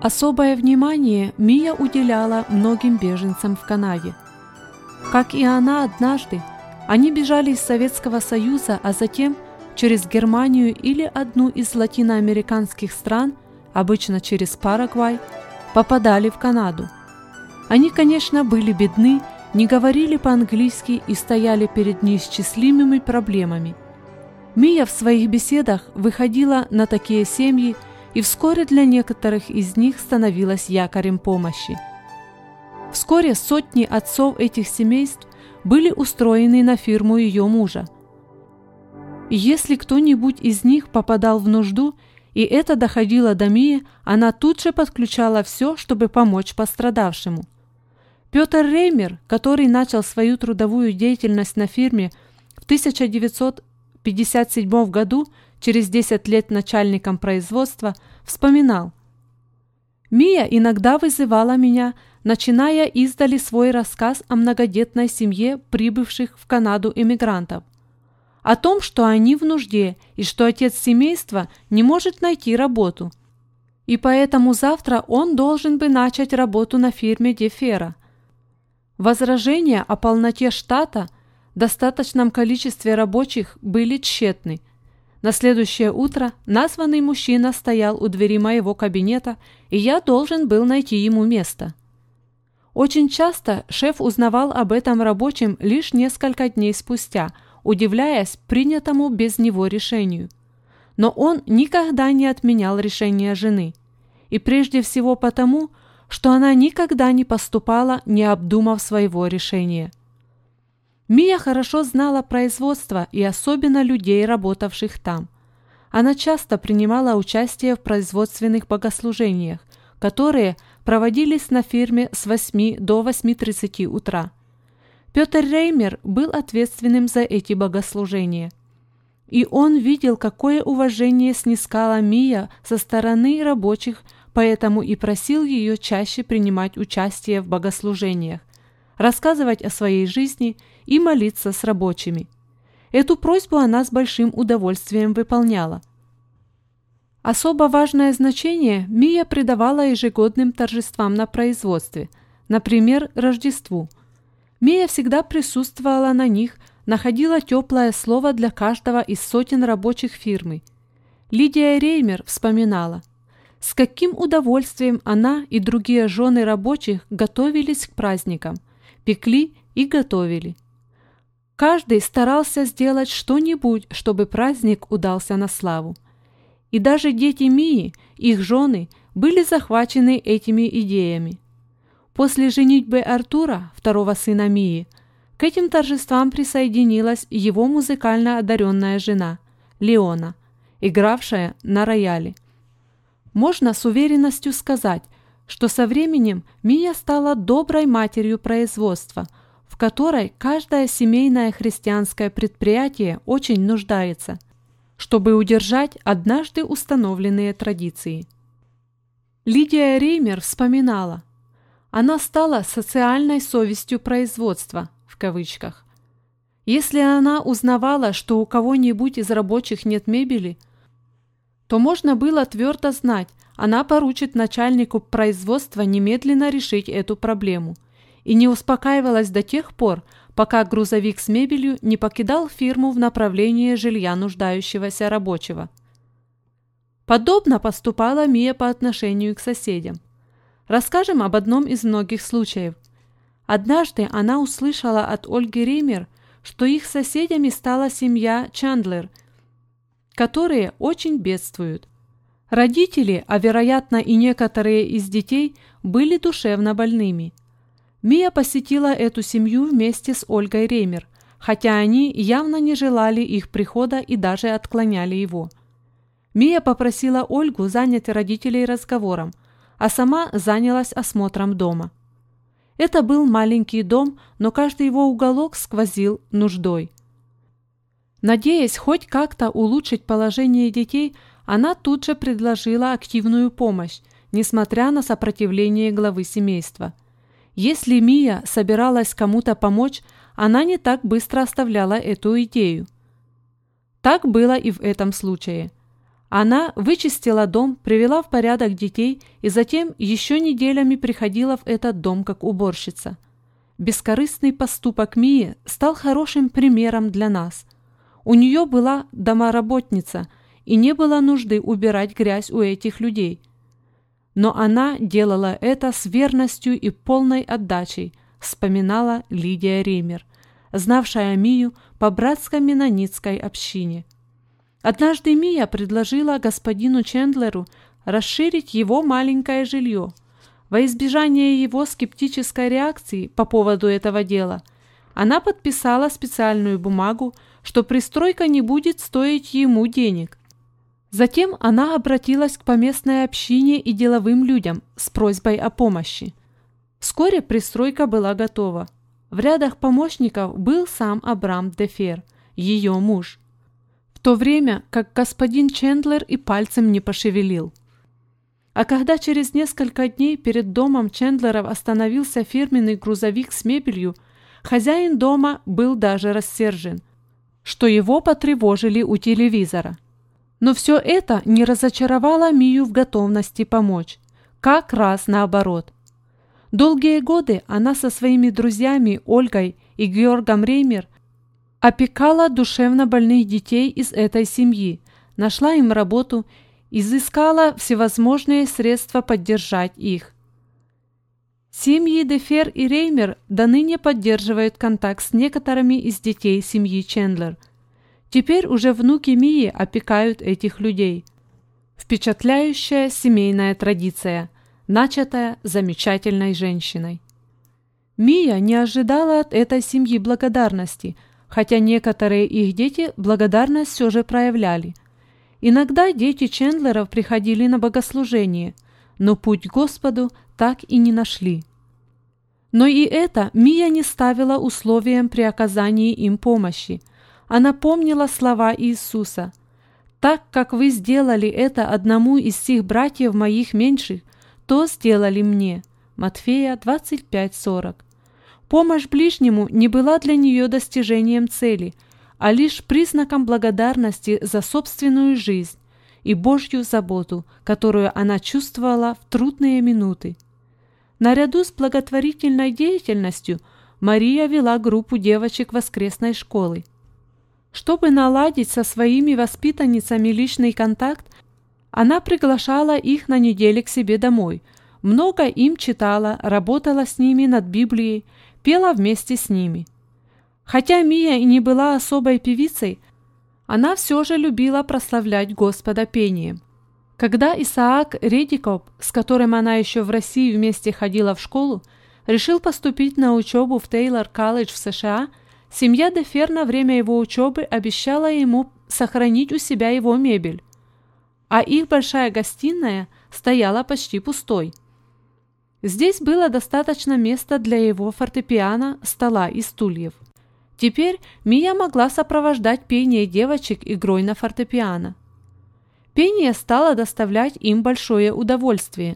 Особое внимание Мия уделяла многим беженцам в Канаде. Как и она однажды, они бежали из Советского Союза, а затем через Германию или одну из латиноамериканских стран, обычно через Парагвай, попадали в Канаду. Они, конечно, были бедны, не говорили по-английски и стояли перед неисчислимыми проблемами. Мия в своих беседах выходила на такие семьи, и вскоре для некоторых из них становилась якорем помощи. Вскоре сотни отцов этих семейств были устроены на фирму ее мужа. И если кто-нибудь из них попадал в нужду, и это доходило до Мии, она тут же подключала все, чтобы помочь пострадавшему. Петр Реймер, который начал свою трудовую деятельность на фирме в 1957 году, через 10 лет начальником производства, вспоминал: «Мия иногда вызывала меня, начиная издали свой рассказ о многодетной семье прибывших в Канаду эмигрантов, о том, что они в нужде и что отец семейства не может найти работу. И поэтому завтра он должен бы начать работу на фирме Дефера. Возражения о полноте штата, достаточном количестве рабочих были тщетны. На следующее утро названный мужчина стоял у двери моего кабинета, и я должен был найти ему место». Очень часто шеф узнавал об этом рабочем лишь несколько дней спустя, удивляясь принятому без него решению. Но он никогда не отменял решение жены. И прежде всего потому, что она никогда не поступала, не обдумав своего решения. Мия хорошо знала производство и особенно людей, работавших там. Она часто принимала участие в производственных богослужениях, которые проводились на фирме с 8 до 8:30 утра. Петр Реймер был ответственным за эти богослужения. И он видел, какое уважение снискала Мия со стороны рабочих, поэтому и просил ее чаще принимать участие в богослужениях, рассказывать о своей жизни и молиться с рабочими. Эту просьбу она с большим удовольствием выполняла. Особо важное значение Мия придавала ежегодным торжествам на производстве, например, Рождеству. Мия всегда присутствовала на них, находила теплое слово для каждого из сотен рабочих фирмы. Лидия Реймер вспоминала: с каким удовольствием она и другие жены рабочих готовились к праздникам, пекли и готовили. Каждый старался сделать что-нибудь, чтобы праздник удался на славу. И даже дети Мии, их жены, были захвачены этими идеями. После женитьбы Артура, второго сына Мии, к этим торжествам присоединилась его музыкально одаренная жена, Леона, игравшая на рояле. Можно с уверенностью сказать, что со временем Мия стала доброй матерью производства, в которой каждое семейное христианское предприятие очень нуждается, чтобы удержать однажды установленные традиции. Лидия Реймер вспоминала: она стала социальной совестью производства, в кавычках. Если она узнавала, что у кого-нибудь из рабочих нет мебели, то можно было твердо знать, она поручит начальнику производства немедленно решить эту проблему, и не успокаивалась до тех пор, пока грузовик с мебелью не покидал фирму в направлении жилья нуждающегося рабочего. Подобно поступала Мия по отношению к соседям. Расскажем об одном из многих случаев. Однажды она услышала от Ольги Реймер, что их соседями стала семья Чандлер, которые очень бедствуют. Родители, а вероятно и некоторые из детей, были душевно больными. Мия посетила эту семью вместе с Ольгой Реймер, хотя они явно не желали их прихода и даже отклоняли его. Мия попросила Ольгу занять родителей разговором, а сама занялась осмотром дома. Это был маленький дом, но каждый его уголок сквозил нуждой. Надеясь хоть как-то улучшить положение детей, она тут же предложила активную помощь, несмотря на сопротивление главы семейства. Если Мия собиралась кому-то помочь, она не так быстро оставляла эту идею. Так было и в этом случае. Она вычистила дом, привела в порядок детей и затем еще неделями приходила в этот дом как уборщица. Бескорыстный поступок Мии стал хорошим примером для нас. У нее была домоработница, и не было нужды убирать грязь у этих людей. Но она делала это с верностью и полной отдачей, вспоминала Лидия Реймер, знавшая Мию по братско-меннонитской общине. Однажды Мия предложила господину Чендлеру расширить его маленькое жилье. Во избежание его скептической реакции по поводу этого дела, она подписала специальную бумагу, что пристройка не будет стоить ему денег. Затем она обратилась к поместной общине и деловым людям с просьбой о помощи. Вскоре пристройка была готова. В рядах помощников был сам Абрам Дефер, ее муж, в то время как господин Чендлер и пальцем не пошевелил. А когда через несколько дней перед домом Чендлеров остановился фирменный грузовик с мебелью, хозяин дома был даже рассержен, что его потревожили у телевизора. Но все это не разочаровало Мию в готовности помочь, как раз наоборот. Долгие годы она со своими друзьями Ольгой и Георгом Реймер опекала душевно больных детей из этой семьи, нашла им работу, изыскала всевозможные средства поддержать их. Семьи Дефер и Реймер до ныне поддерживают контакт с некоторыми из детей семьи Чендлер. Теперь уже внуки Мии опекают этих людей. Впечатляющая семейная традиция, начатая замечательной женщиной. Мия не ожидала от этой семьи благодарности, хотя некоторые их дети благодарность все же проявляли. Иногда дети Чендлеров приходили на богослужение, но путь к Господу так и не нашли. Но и это Мия не ставила условием при оказании им помощи. Она помнила слова Иисуса: «Так как вы сделали это одному из сих братьев моих меньших, то сделали мне». Матфея 25:40. Помощь ближнему не была для нее достижением цели, а лишь признаком благодарности за собственную жизнь и Божью заботу, которую она чувствовала в трудные минуты. Наряду с благотворительной деятельностью Мария вела группу девочек воскресной школы. Чтобы наладить со своими воспитанницами личный контакт, она приглашала их на недели к себе домой, много им читала, работала с ними над Библией, пела вместе с ними. Хотя Мия и не была особой певицей, она все же любила прославлять Господа пением. Когда Исаак Редикоп, с которым она еще в России вместе ходила в школу, решил поступить на учебу в Тейлор-колледж в США, семья Дефер на время его учебы обещала ему сохранить у себя его мебель, а их большая гостиная стояла почти пустой. Здесь было достаточно места для его фортепиано, стола и стульев. Теперь Мия могла сопровождать пение девочек игрой на фортепиано. Пение стало доставлять им большое удовольствие.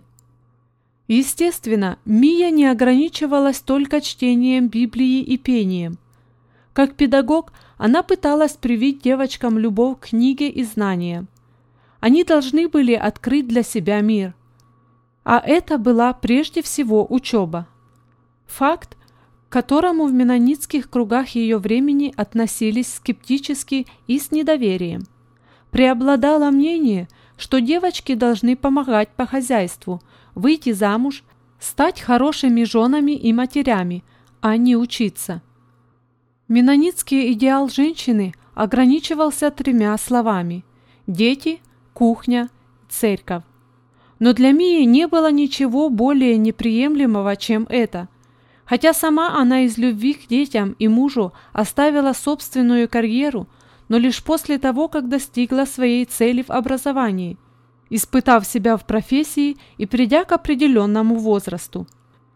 Естественно, Мия не ограничивалась только чтением Библии и пением. Как педагог, она пыталась привить девочкам любовь к книге и знаниям. Они должны были открыть для себя мир. А это была прежде всего учеба. Факт, к которому в меннонитских кругах ее времени относились скептически и с недоверием. Преобладало мнение, что девочки должны помогать по хозяйству, выйти замуж, стать хорошими женами и матерями, а не учиться. Меннонитский идеал женщины ограничивался 3 словами: дети, кухня, церковь. Но для Мии не было ничего более неприемлемого, чем это. Хотя сама она из любви к детям и мужу оставила собственную карьеру, но лишь после того, как достигла своей цели в образовании, испытав себя в профессии и придя к определенному возрасту.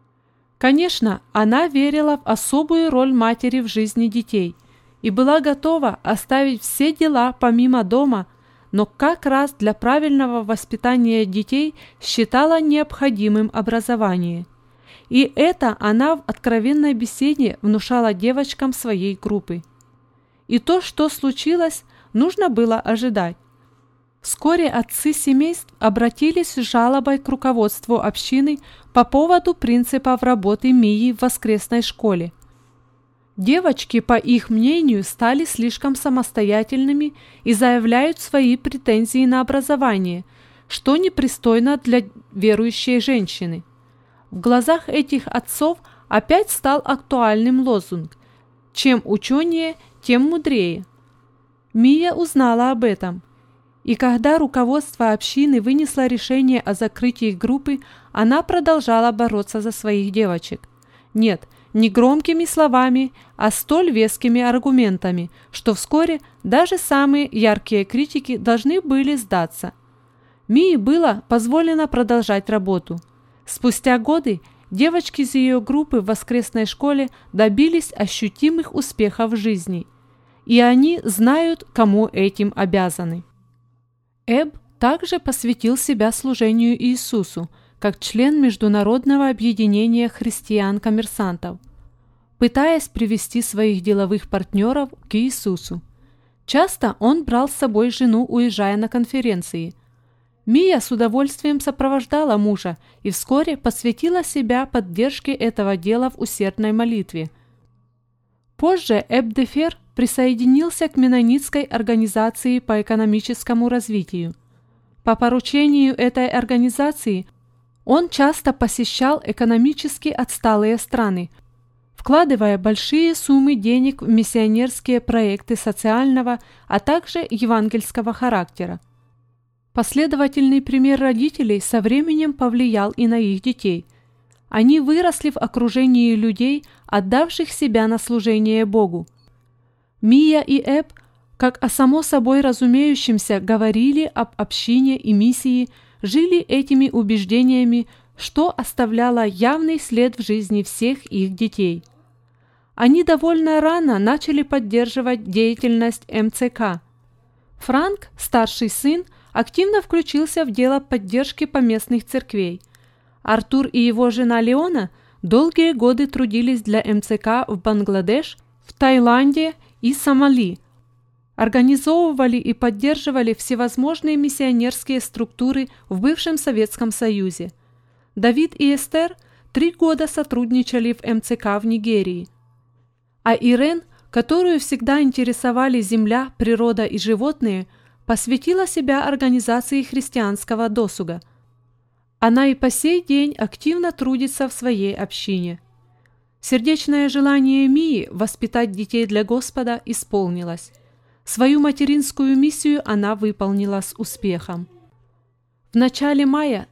Конечно, она верила в особую роль матери в жизни детей и была готова оставить все дела помимо дома, но как раз для правильного воспитания детей считала необходимым образование. И это она в откровенной беседе внушала девочкам своей группы. И то, что случилось, нужно было ожидать. Вскоре отцы семейств обратились с жалобой к руководству общины по поводу принципов работы Мии в воскресной школе. Девочки, по их мнению, стали слишком самостоятельными и заявляют свои претензии на образование, что непристойно для верующей женщины. В глазах этих отцов опять стал актуальным лозунг «Чем ученее, тем мудрее». Мия узнала об этом. И когда руководство общины вынесло решение о закрытии группы, она продолжала бороться за своих девочек. Нет, не громкими словами, а столь вескими аргументами, что вскоре даже самые яркие критики должны были сдаться. Мии было позволено продолжать работу. Спустя годы девочки из ее группы в воскресной школе добились ощутимых успехов в жизни, и они знают, кому этим обязаны. Эбб также посвятил себя служению Иисусу, как член Международного объединения христиан-коммерсантов, пытаясь привести своих деловых партнеров к Иисусу. Часто он брал с собой жену, уезжая на конференции. Мия с удовольствием сопровождала мужа и вскоре посвятила себя поддержке этого дела в усердной молитве. Позже Эбб де Фер присоединился к Меннонитской организации по экономическому развитию. По поручению этой организации он часто посещал экономически отсталые страны, вкладывая большие суммы денег в миссионерские проекты социального, а также евангельского характера. Последовательный пример родителей со временем повлиял и на их детей. Они выросли в окружении людей, отдавших себя на служение Богу. Мия и Эбб, как о само собой разумеющемся, говорили об общине и миссии, жили этими убеждениями, что оставляло явный след в жизни всех их детей. Они довольно рано начали поддерживать деятельность МЦК. Франк, старший сын, активно включился в дело поддержки поместных церквей. Артур и его жена Леона долгие годы трудились для МЦК в Бангладеш, в Таиланде и Сомали, организовывали и поддерживали всевозможные миссионерские структуры в бывшем Советском Союзе. Давид и Эстер 3 года сотрудничали в МЦК в Нигерии. А Ирен, которую всегда интересовали земля, природа и животные, посвятила себя организации христианского досуга. Она и по сей день активно трудится в своей общине. Сердечное желание Мии воспитать детей для Господа исполнилось. Свою материнскую миссию она выполнила с успехом. В начале мая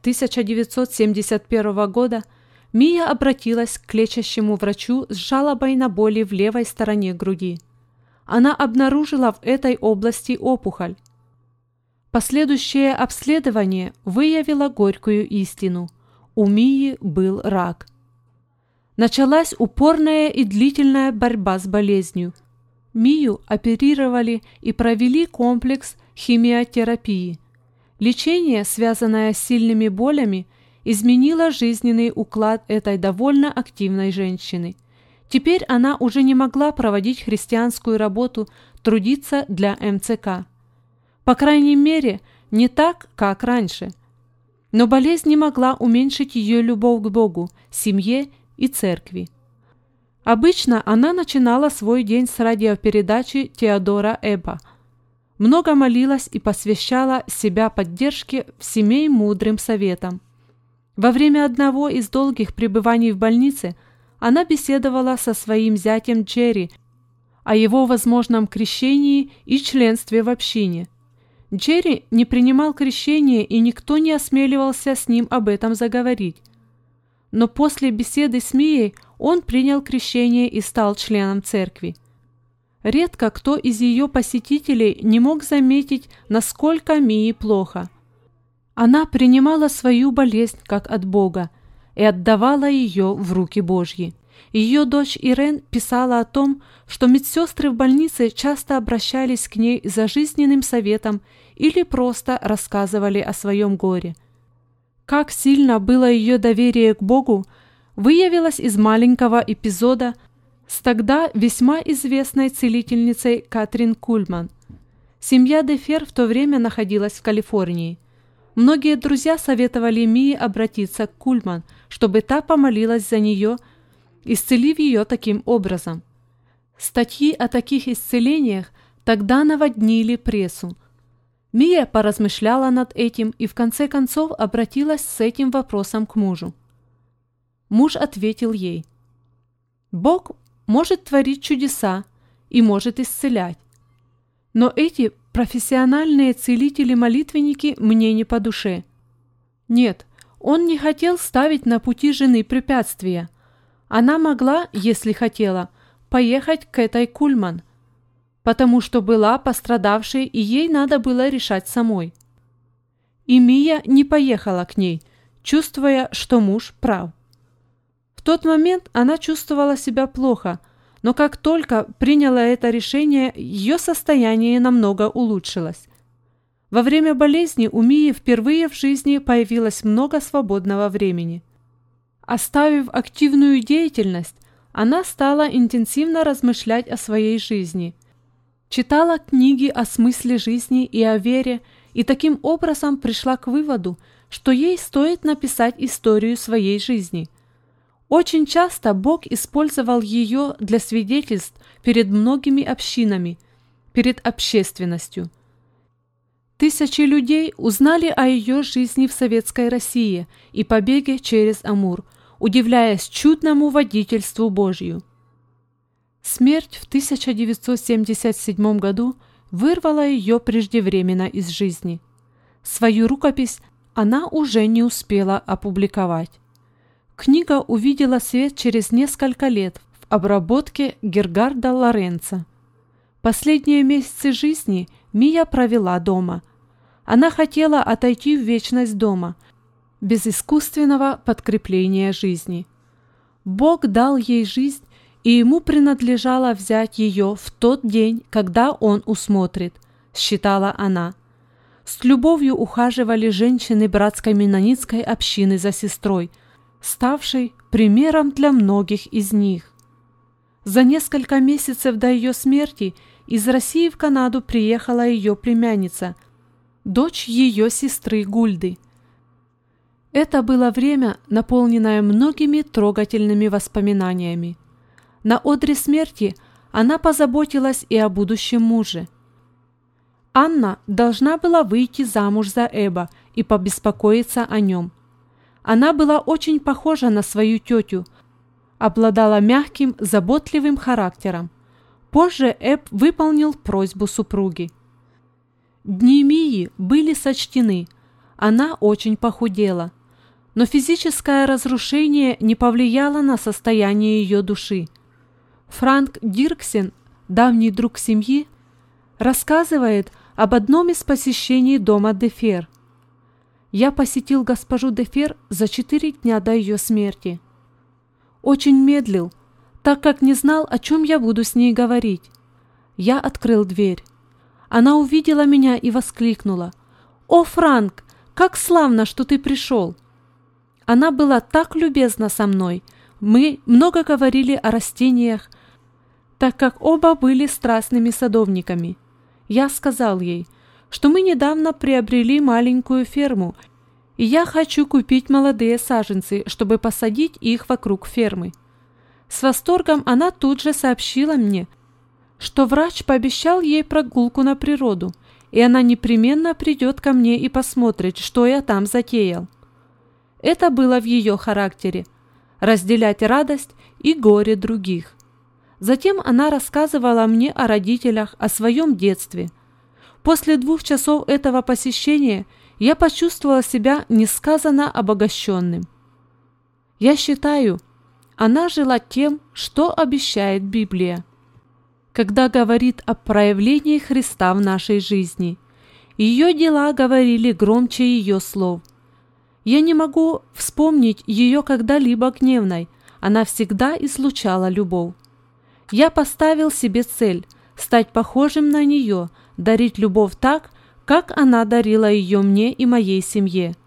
1971 года Мия обратилась к лечащему врачу с жалобой на боли в левой стороне груди. Она обнаружила в этой области опухоль. Последующее обследование выявило горькую истину. У Мии был рак. Началась упорная и длительная борьба с болезнью. Мию оперировали и провели комплекс химиотерапии. Лечение, связанное с сильными болями, изменило жизненный уклад этой довольно активной женщины. Теперь она уже не могла проводить христианскую работу, трудиться для МЦК. По крайней мере, не так, как раньше. Но болезнь не могла уменьшить ее любовь к Богу, семье и церкви. Обычно она начинала свой день с радиопередачи Теодора Эбба. Много молилась и посвящала себя поддержке семей мудрым советам. Во время одного из долгих пребываний в больнице она беседовала со своим зятем Джерри о его возможном крещении и членстве в общине. Джерри не принимал крещение, и никто не осмеливался с ним об этом заговорить. Но после беседы с Мией он принял крещение и стал членом церкви. Редко кто из ее посетителей не мог заметить, насколько Мии плохо. Она принимала свою болезнь как от Бога и отдавала ее в руки Божьи. Ее дочь Ирен писала о том, что медсестры в больнице часто обращались к ней за жизненным советом или просто рассказывали о своем горе. Как сильно было ее доверие к Богу, выявилось из маленького эпизода с тогда весьма известной целительницей Катрин Кульман. Семья Дефер в то время находилась в Калифорнии. Многие друзья советовали Мии обратиться к Кульман, чтобы та помолилась за нее, исцелив ее таким образом. Статьи о таких исцелениях тогда наводнили прессу. Мия поразмышляла над этим и в конце концов обратилась с этим вопросом к мужу. Муж ответил ей: «Бог может творить чудеса и может исцелять. Но эти профессиональные целители-молитвенники мне не по душе». Нет, он не хотел ставить на пути жены препятствия. Она могла, если хотела, поехать к этой Кульман, потому что была пострадавшей, и ей надо было решать самой. И Мия не поехала к ней, чувствуя, что муж прав. В тот момент она чувствовала себя плохо, но как только приняла это решение, ее состояние намного улучшилось. Во время болезни у Мии впервые в жизни появилось много свободного времени. Оставив активную деятельность, она стала интенсивно размышлять о своей жизни. Читала книги о смысле жизни и о вере, и таким образом пришла к выводу, что ей стоит написать историю своей жизни. Очень часто Бог использовал ее для свидетельств перед многими общинами, перед общественностью. Тысячи людей узнали о ее жизни в Советской России и побеге через Амур, удивляясь чудному водительству Божью. Смерть в 1977 году вырвала ее преждевременно из жизни. Свою рукопись она уже не успела опубликовать. Книга увидела свет через несколько лет в обработке Гергарда Лоренца. Последние месяцы жизни Мия провела дома. Она хотела отойти в вечность дома, без искусственного подкрепления жизни. Бог дал ей жизнь, и ему принадлежало взять ее в тот день, когда он усмотрит, считала она. С любовью ухаживали женщины братской меннонитской общины за сестрой, ставшей примером для многих из них. За несколько месяцев до ее смерти из России в Канаду приехала ее племянница, дочь ее сестры Гульды. Это было время, наполненное многими трогательными воспоминаниями. На одре смерти она позаботилась и о будущем муже. Анна должна была выйти замуж за Эба и побеспокоиться о нем. Она была очень похожа на свою тетю, обладала мягким, заботливым характером. Позже Эб выполнил просьбу супруги. Дни Мии были сочтены, она очень похудела, но физическое разрушение не повлияло на состояние ее души. Франк Дирксен, давний друг семьи, рассказывает об одном из посещений дома Дефер. «Я посетил госпожу Дефер за 4 дня до ее смерти. Очень медлил, так как не знал, о чем я буду с ней говорить. Я открыл дверь. Она увидела меня и воскликнула: «О, Франк, как славно, что ты пришел!» Она была так любезна со мной. Мы много говорили о растениях, так как оба были страстными садовниками. Я сказал ей, что мы недавно приобрели маленькую ферму, и я хочу купить молодые саженцы, чтобы посадить их вокруг фермы. С восторгом она тут же сообщила мне, что врач пообещал ей прогулку на природу, и она непременно придет ко мне и посмотрит, что я там затеял. Это было в ее характере – разделять радость и горе других. Затем она рассказывала мне о родителях, о своем детстве. После 2 часов этого посещения я почувствовала себя несказанно обогащенным. Я считаю, она жила тем, что обещает Библия, когда говорит о проявлении Христа в нашей жизни. Ее дела говорили громче ее слов. Я не могу вспомнить ее когда-либо гневной, она всегда излучала любовь. Я поставил себе цель – стать похожим на нее, дарить любовь так, как она дарила ее мне и моей семье.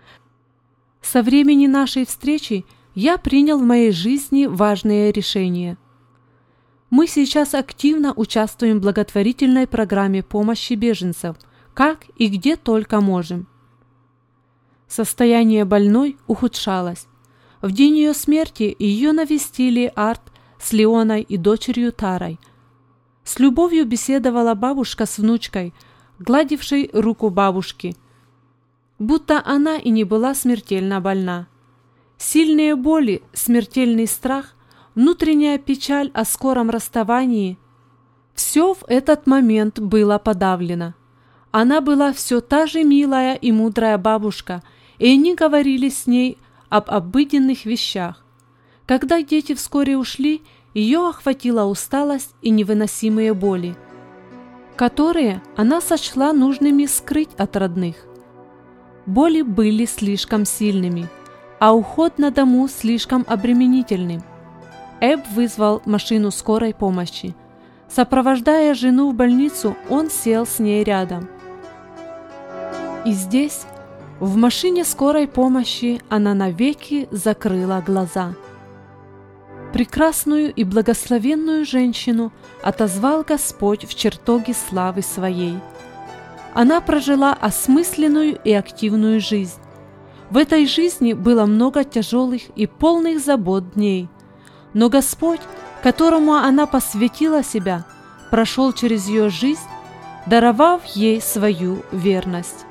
Со времени нашей встречи я принял в моей жизни важные решения. Мы сейчас активно участвуем в благотворительной программе помощи беженцам, как и где только можем. Состояние больной ухудшалось. В день ее смерти ее навестили Арт с Леоной и дочерью Тарой. С любовью беседовала бабушка с внучкой, гладившей руку бабушки, будто она и не была смертельно больна. Сильные боли, смертельный страх, внутренняя печаль о скором расставании – все в этот момент было подавлено. Она была все та же милая и мудрая бабушка, и они говорили с ней об обыденных вещах. Когда дети вскоре ушли, ее охватила усталость и невыносимые боли, которые она сочла нужными скрыть от родных. Боли были слишком сильными, а уход на дому слишком обременительным. Эб вызвал машину скорой помощи. Сопровождая жену в больницу, он сел с ней рядом. И здесь, в машине скорой помощи, она навеки закрыла глаза. Прекрасную и благословенную женщину отозвал Господь в чертоге славы Своей. Она прожила осмысленную и активную жизнь. В этой жизни было много тяжелых и полных забот дней, но Господь, которому она посвятила себя, прошел через ее жизнь, даровав ей свою верность.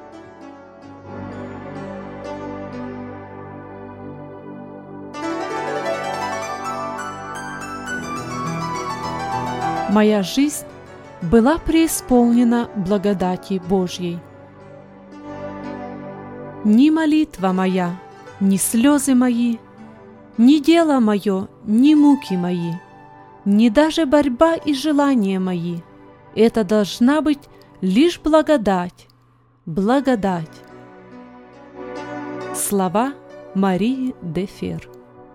Моя жизнь была преисполнена благодати Божьей. Ни молитва моя, ни слезы мои, ни дело мое, ни муки мои, ни даже борьба и желания мои. Это должна быть лишь благодать, благодать. Слова Марии де Фер.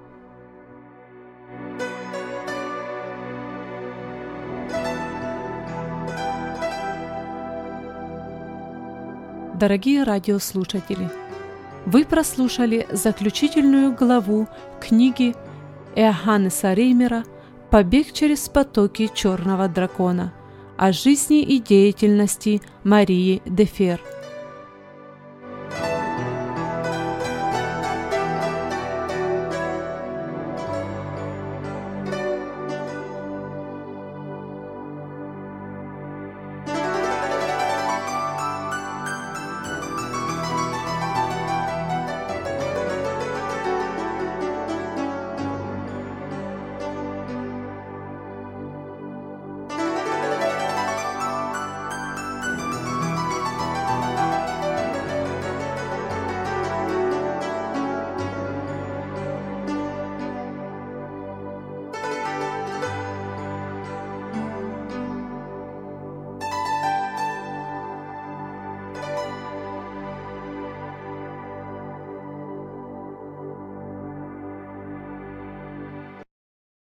Дорогие радиослушатели, вы прослушали заключительную главу книги Иоганнеса Реймера «Побег через потоки черного дракона» о жизни и деятельности Марии де Фер.